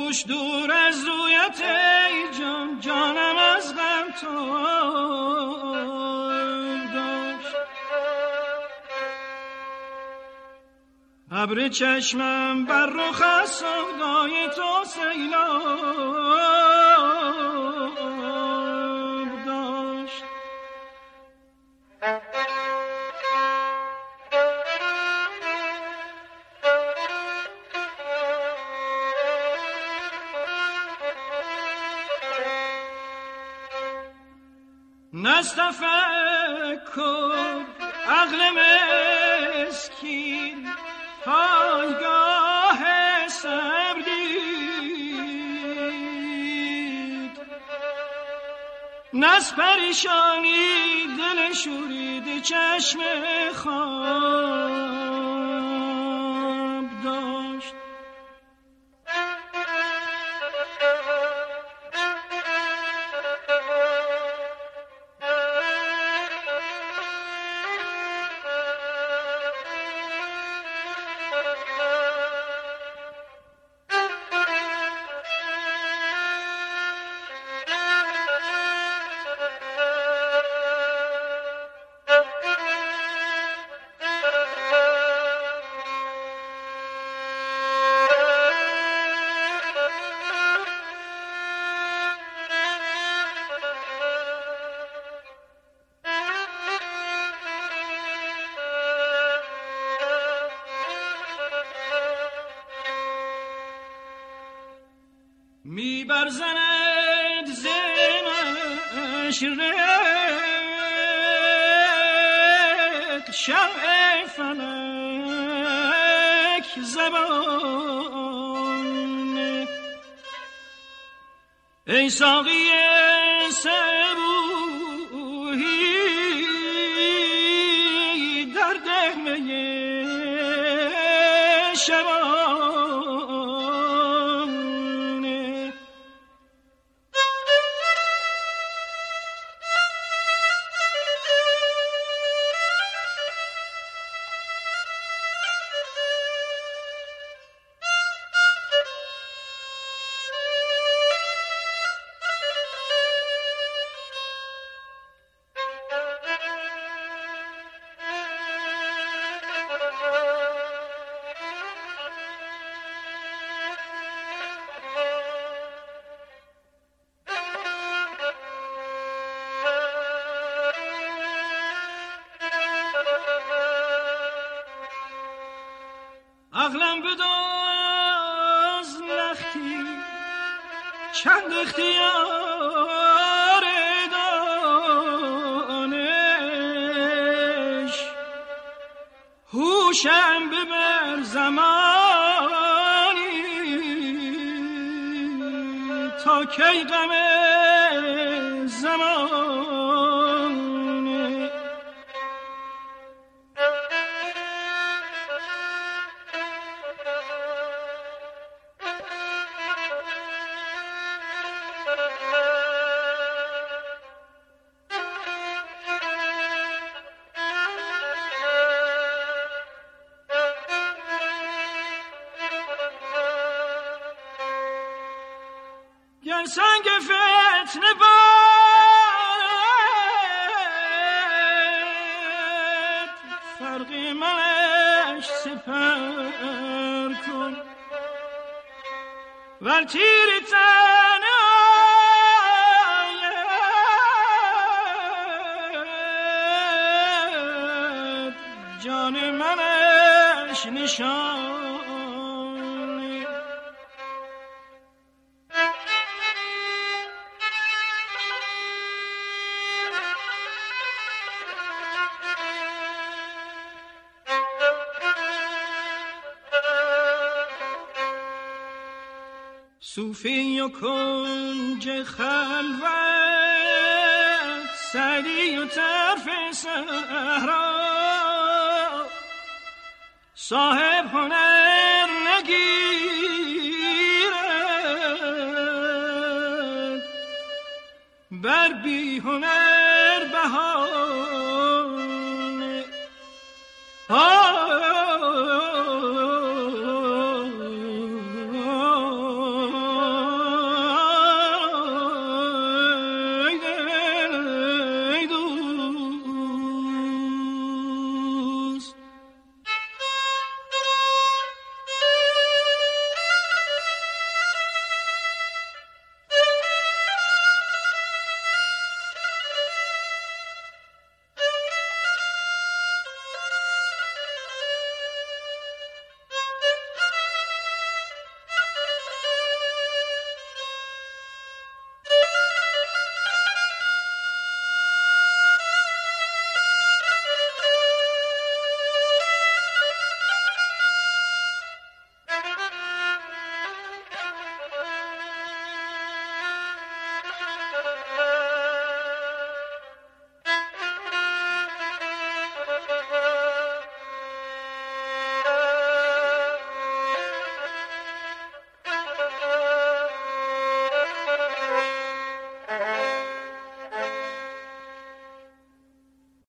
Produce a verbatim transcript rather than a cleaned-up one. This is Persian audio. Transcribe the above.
دوش دور از رویت ای جان، جانم از غم تاب داشت. ابر چشمم بر رخ از سودای تو سیلاب داشت. نستفکر عقل مسکین پایگاه صبر دید، نز پریشانی دل شورید چشم خواب داشت. می برزند زمش رق شمع فلک زبان. ای ساقی صبوحی در دهمه شبان. عقلم بداز لختی چند اختیار دانش، هوشم ببر زمانی تا کی غم زمانه. گر سنگ فتنه باد فرقی منش سپر کن، ور تیر تن آید جان منش نشان. صوفی و کنج خلوت، سعدی و طرف صحرا، صاحب هنر نگیرد بر بی هنر